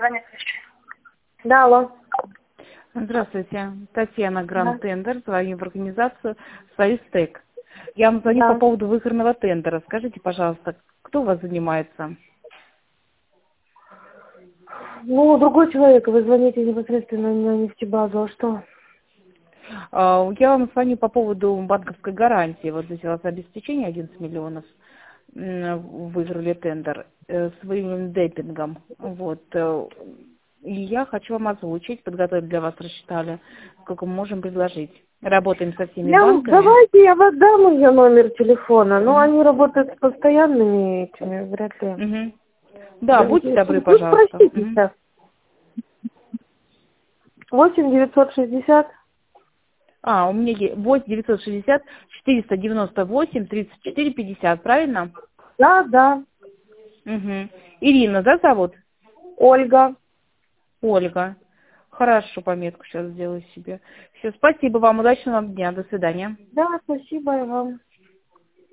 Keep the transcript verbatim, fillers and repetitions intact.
звонит еще. Да, алло. Здравствуйте. Татьяна, Гранд Да. Тендер, звоню в организацию «Союзтек». Я вам звоню Да. по поводу выигранного тендера. Скажите, пожалуйста, кто у вас занимается? Ну, другой человек, вы звоните непосредственно на нефтебазу, а что? А, Я вам звоню по поводу банковской гарантии. Вот здесь у вас обеспечение одиннадцать миллионов. М, Выиграли тендер э, с своим депингом. Вот. э, И я хочу вам озвучить, подготовить для вас, рассчитали, сколько мы можем предложить. Работаем со всеми Я, банками. давайте я вам дам ее номер телефона, но Мгм. они работают с постоянными этими, вряд ли. Мгм. Да, будьте добры, Вы пожалуйста. спросите Мгм. сейчас. восемь девятьсот шестьдесят. А, у меня есть восемь девятьсот шестьдесят четыреста девяносто восемь тридцать четыре пятьдесят, правильно? Да, да. Угу. Ирина, да, зовут? Ольга. Ольга. Хорошо, пометку сейчас сделаю себе. Все, спасибо вам, удачного вам дня, до свидания. Да, спасибо и вам.